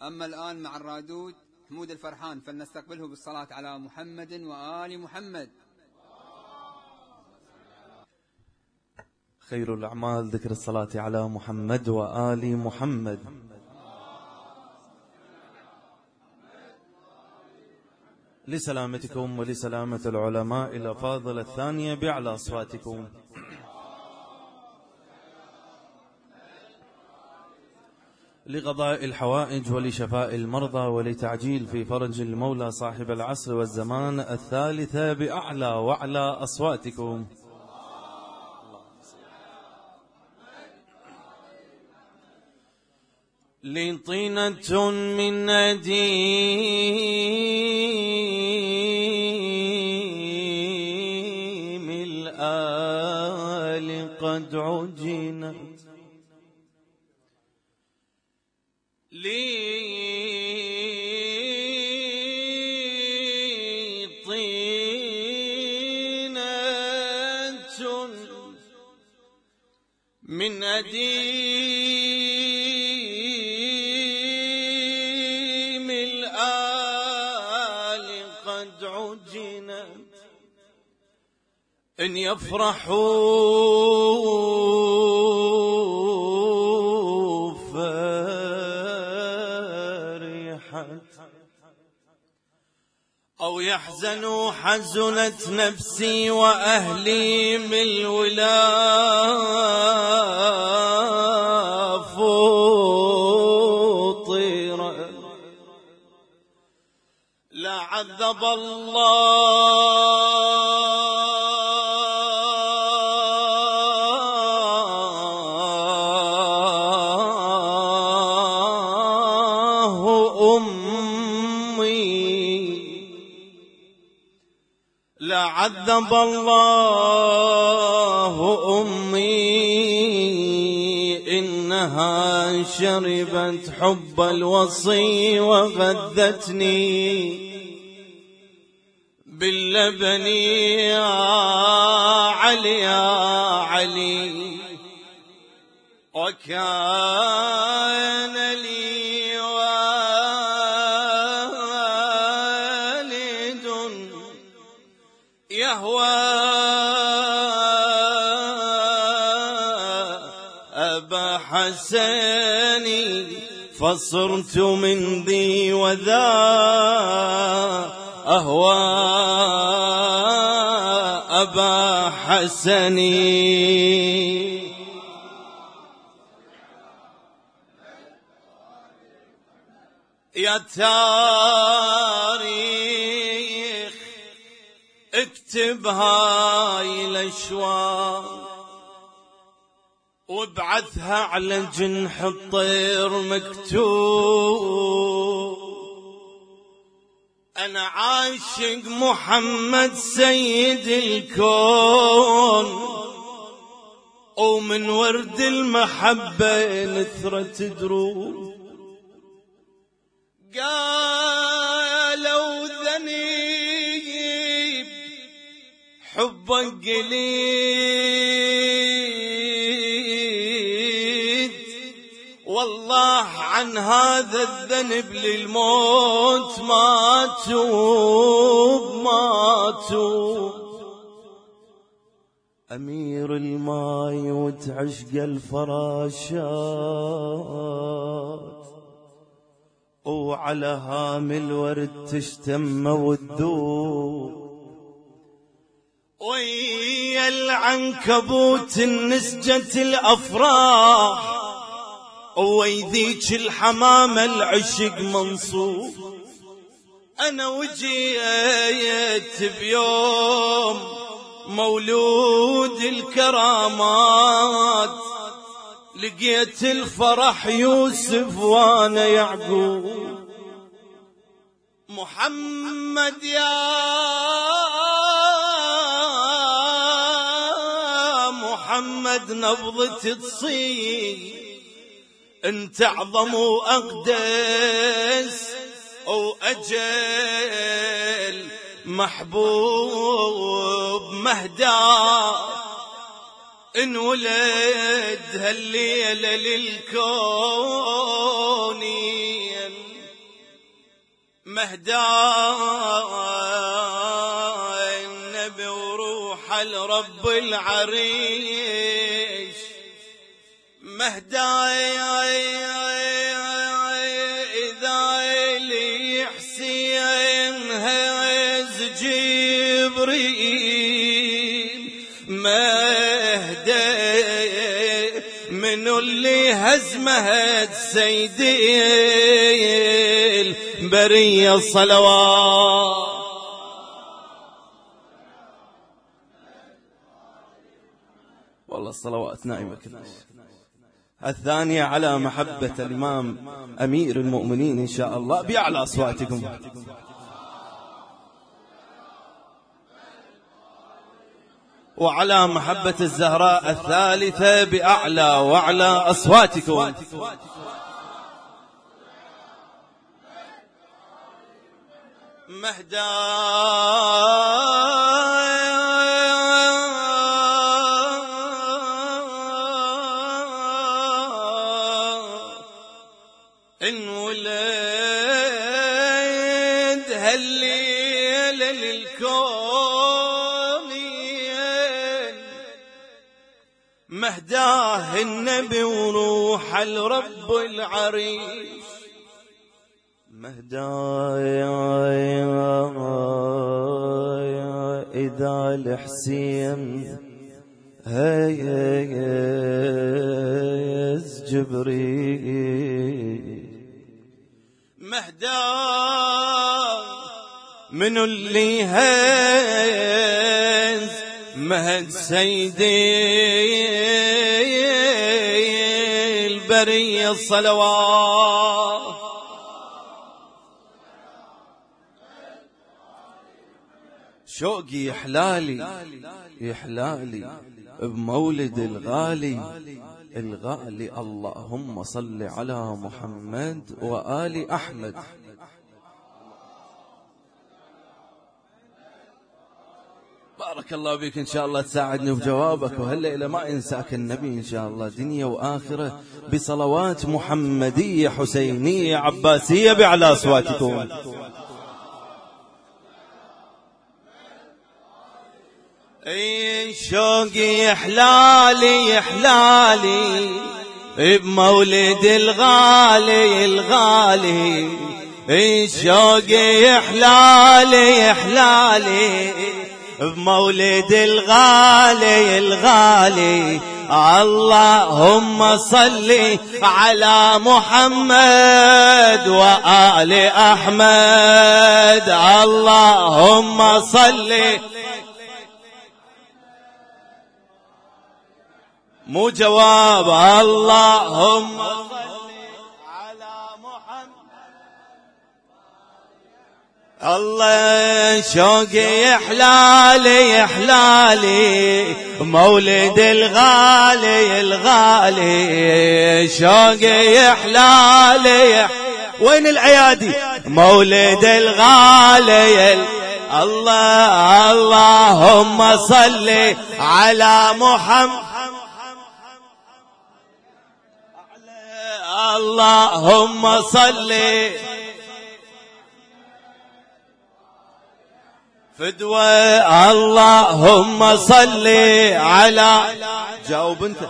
أما الآن مع الرادود حمود الفرحان، فلنستقبله بالصلاة على محمد وآل محمد. خير الأعمال ذكر الصلاة على محمد وآل محمد. لسلامتكم ولسلامة العلماء الأفاضل الثانية بأعلى أصواتكم. لقضاء الحوائج ولشفاء المرضى ولتعجيل في فرج المولى صاحب العصر والزمان الثالثة بأعلى وأعلى أصواتكم. لطينة من نديم الآل قد عجنت من نديم الآل قد عجنت إن يفرحوا فرحت أو يحزنوا حزنت نفسي وأهلي من الولا فطيرا لعذب الله لعذب الله أمي إنها شربت حب الوصي وغذتني باللبن يا علي يا علي وكان لي يهوى أبا حسني فصرت من ذي وذا أهوى أبا حسني. يا تاريخ اكتب هاي الاشواق وابعثها على جنح الطير مكتوب انا عاشق محمد سيد الكون ومن ورد المحبة نثرة دروب قالوا ذنيب حبك قليد والله عن هذا الذنب للموت ما توب أمير الماي وتعشق الفراشات وعلى هام الورد تشتم وتذوب ويا العنكبوت النسجة الأفراح ويذيك الحمامة العشق منصوب أنا وجيت بيوم مولود الكرامات لقيت الفرح يوسف وانا يعقوب محمد يا محمد نبضة تصير انت اعظم واقدس واجل محبوب مهدى انولد هالليلة للكون مهداي النبي وروح الرب العريش، مهداي إذا لي حسين هز جبريل، مهداي من اللي هزمه سيدي البرية الصلوات. والله الصلوات نائمة كلها. الثانية على محبة الإمام أمير المؤمنين إن شاء الله بأعلى أصواتكم. وعلى محبة الزهراء الثالثة بأعلى وأعلى أصواتكم. انولد هالليلة للكون، مهداه النبي وروح الرب العريش، مهداي إذا الحسين هيز جبريل، مهداي من اللي هز مهد سيدي البرية الصلوات. شوقي يحلالي بمولد الغالي اللهم صل على محمد وآل أحمد. بارك الله بك، إن شاء الله تساعدني بجوابك، وهالليلة ما إنساك النبي إن شاء الله دنيا وآخرة بصلوات محمدية حسينية عباسية بأعلى أصواتكم. شوقي يحلالي بمولد الغالي، شوقي يحلالي بمولد الغالي. اللهم صل على محمد وآل أحمد، اللهم صل. مو جواب. اللهم صل على محمد. الله شوقي يحلالي مولد الغالي، شوقي يحلالي. وين العيادي؟ مولد الغالي. اللهم صل على محمد. اللهم صل فدوى. اللهم صل على. جاوب انت.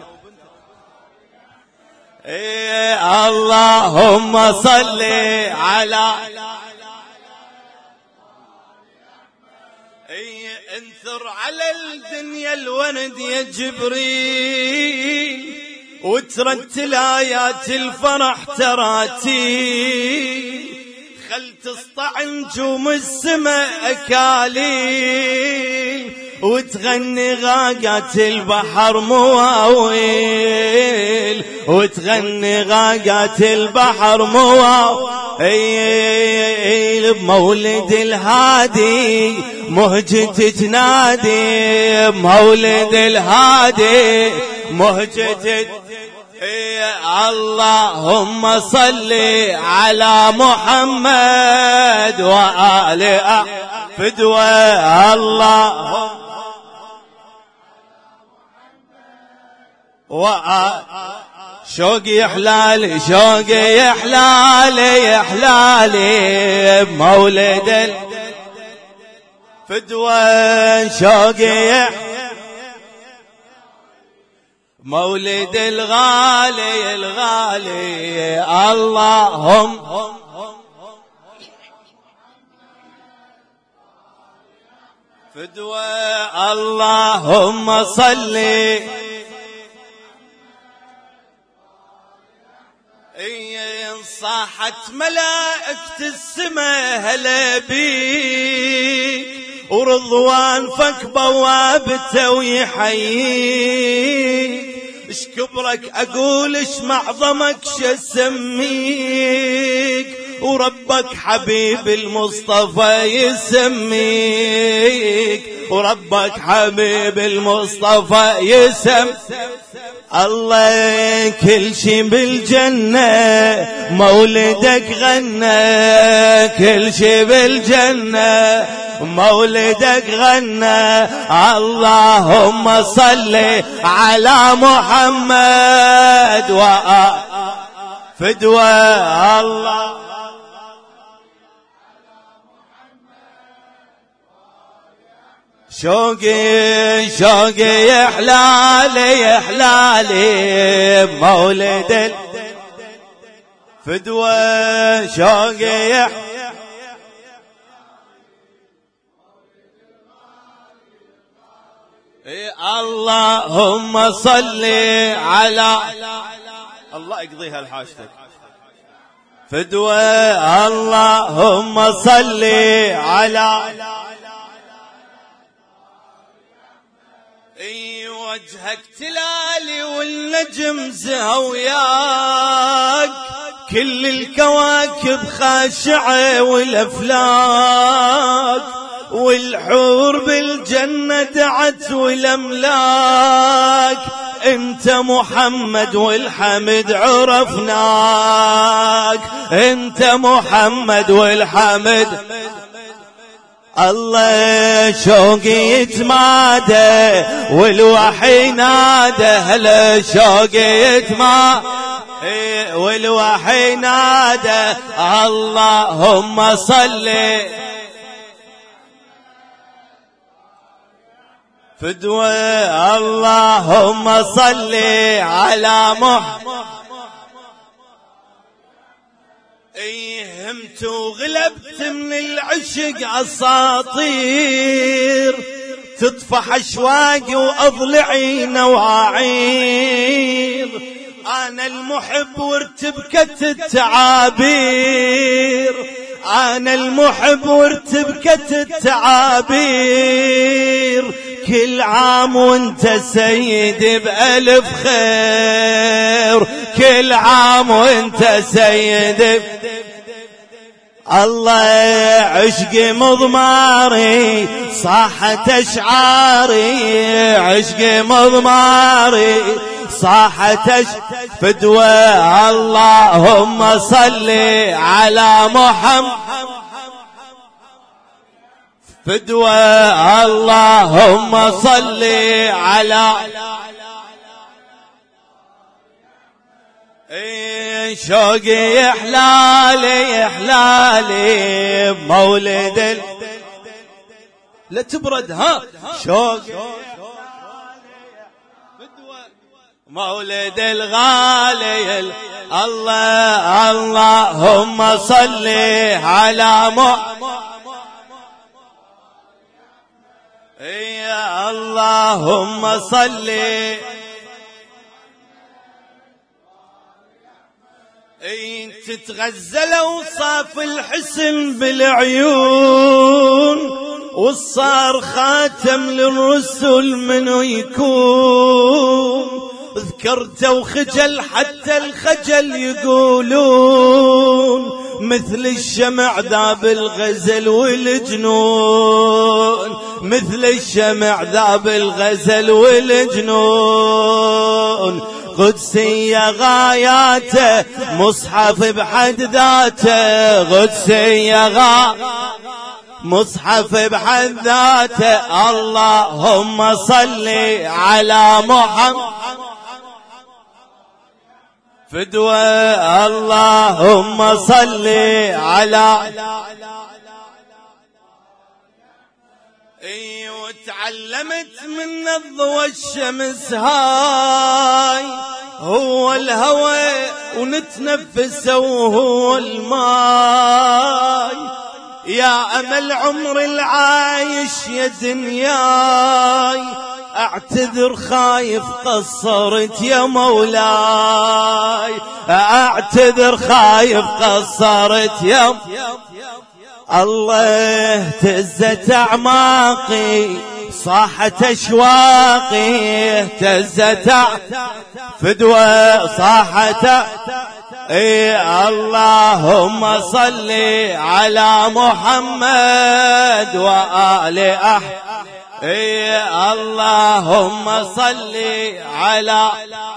اللهم صل على. انثر على الدنيا الورد يا جبريل، وترتل آيات الفرح تراتيل، خل تسطع نجوم السماء أكاليل، وتغني غاقات البحر مواويل، وتغني غاقات البحر مواويل. بمولد الهادي مهجة تنادي، بمولد الهادي مهجة. اللهم صل على محمد وآل فدوى. اللهم شوقي حلالي شوقي حلالي حلالي بمولد الفدوى شوقي مولد الغالي الغالي اللهم فدوى اللهم صل إن صاحت ملائكة السماء هلا بيك ورضوان فك بوابته ويحييك اش كبرك اقول اش معظمك شسميك وربك حبيب المصطفى يسميك وربك حبيب المصطفى يسم الله كل شي بالجنة مولدك غنى كل شي بالجنة مولدك غنى اللهم صل على محمد فدوى الله شوقي شوقي حلالي حلالي مولد الفدوى شوقي اللهم صل على الله يقضيها لحاجتك فدوى اللهم صل على وجهك تلالي والنجم زهوياك كل الكواكب خاشعة والأفلاك والحور بالجنة دعت والأملاك انت محمد والحمد عرفناك انت محمد والحمد الله شوقي يتمادى والوحي نادى هلا شوقي يتمادى والوحي نادى اللهم صل فدوى اللهم صل على محمد همت وغلبت من العشق اساطير تطفح اشواقي واضلعي نواعير انا المحب وارتبكت التعابير انا المحب وارتبكت التعابير كل عام وانت سيدي بألف خير كل عام وانت سيدي الله عشقي مضماري صاحت اشعاري عشقي مضماري صاحت فدوى اللهم صل على محمد فدوى اللهم صل على شوقي حلالي حلالي بمولد لا تبرد ها شوقي مولد الغالي الله اللهم صل على محمد يا اللهم صل تتغزل اوصاف الحسن بالعيون والصار خاتم للرسل منو يكون ذكرته وخجل حتى الخجل يقولون مثل الشمع ذاب الغزل والجنون مثل الشمع ذاب الغزل والجنون قدسية غاياته مصحف بحد ذاته قدسية مصحف بحد ذاته اللهم صل على محمد فدوى اللهم صل على وتعلمت من الضوى الشمس هاي هو الهوى ونتنفس وهو الماي يا أمل عمر العايش يا دنياي أعتذر خايف قصرت يا مولاي أعتذر خايف قصرت يا الله تزت أعماقي صاحت أشواقي اهتزت فدوى صاحت اللهم صل على محمد وآل اللهم صل على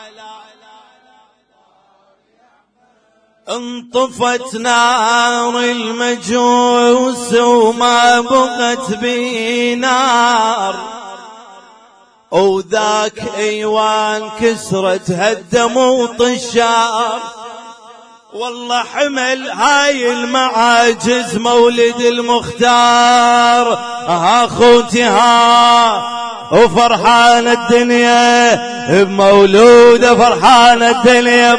انطفت نار المجوس وما بقت بي نار وذاك ايوان كسرت هدم وطشار والله حمل هاي المعاجز مولد المختار اخوتي وفرحان الدنيا بمولود فرحان الدنيا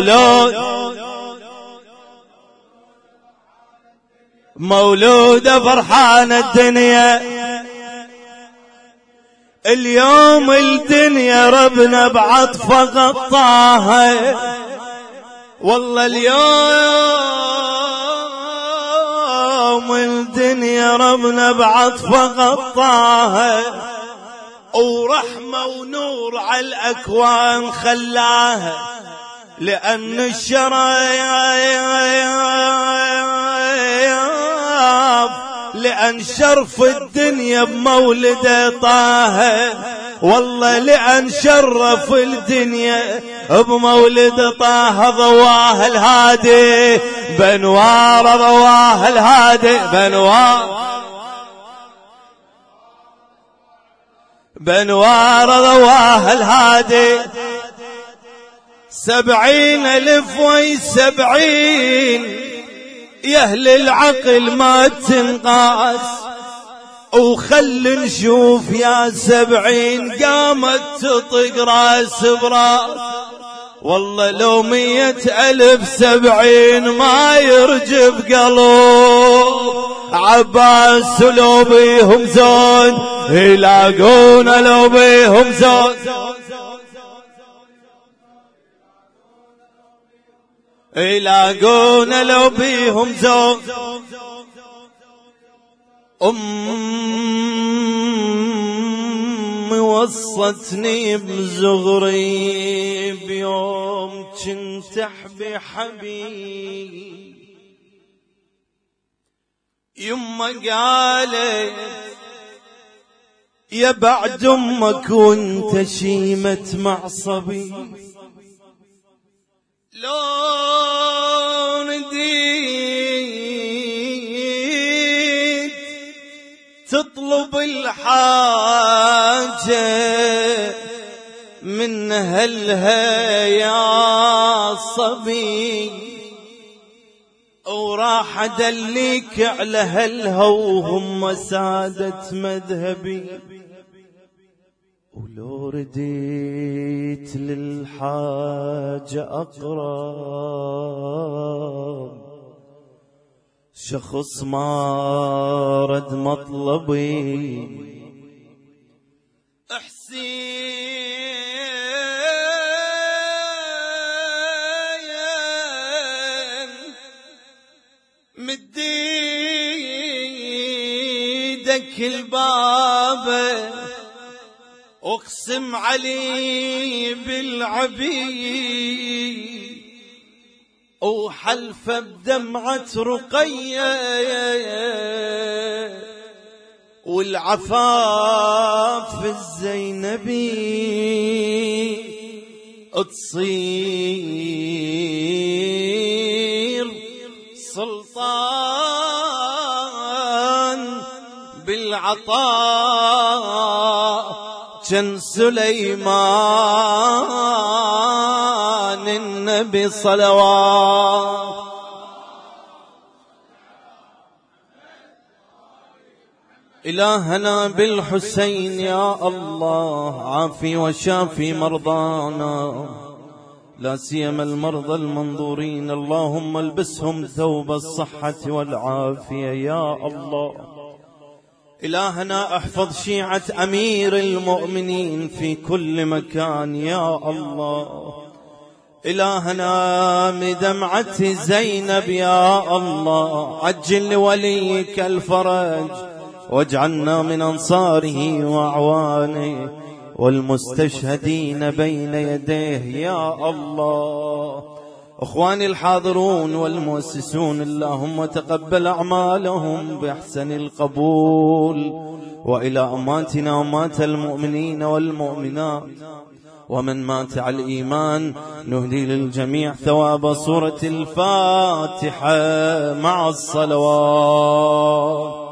بمولود فرحان الدنيا اليوم الدنيا ربنا بعطفه غطاها والله اليوم الدنيا ربنا بعطفه غطاها ورحمة ونور على الأكوان خلاها لأن لأن شرف الدنيا بمولده طه والله لأن شرف الدنيا بمولد طه ضواه الهادي بنوار ضواه الهادي بنوار ضواه الهادي 70,000 و70 يا أهل العقل ما تنقاس وخل نشوف يا 70 قامت تطق راس براس والله لو 100,000 70 ما يرجب قلوب عباس لو بيهم زون يلاقون لو بيهم زون يلاقون لو بيهم زون أمي وصتني بزغري بيوم كنت أحبي حبيب يما قالت يا بعد أمك وانت شيمت مع صبي لو نديت تطلب الحاجة من أهلها يا صبي وراح أدليك على أهلها وهم سادة مذهبي ولو رديت للحاجة أقرب شخص ما رد مطلبي حسين مد ايدك الباب اقسم علي بالعبيد وحلف بدمعة رقية والعفاف الزينبي تصير سلطان بالعطاء كان سليمان النبي بصلوات. إلهنا بالحسين يا الله عافي وشافي مرضانا، لا سيما المرضى المنظورين، اللهم البسهم ثوب الصحة والعافية يا الله. إلهنا احفظ شيعة أمير المؤمنين في كل مكان يا الله. إلهنا بدمعة زينب يا الله عجل لوليك الفرج، واجعلنا من أنصاره وأعوانه والمستشهدين بين يديه يا الله. أخواني الحاضرون والمؤسسون، اللهم تقبل أعمالهم بأحسن القبول، وإلى أماتنا أمات المؤمنين والمؤمنات ومن مات على الإيمان نهدي للجميع ثواب سورة الفاتحة مع الصلوات.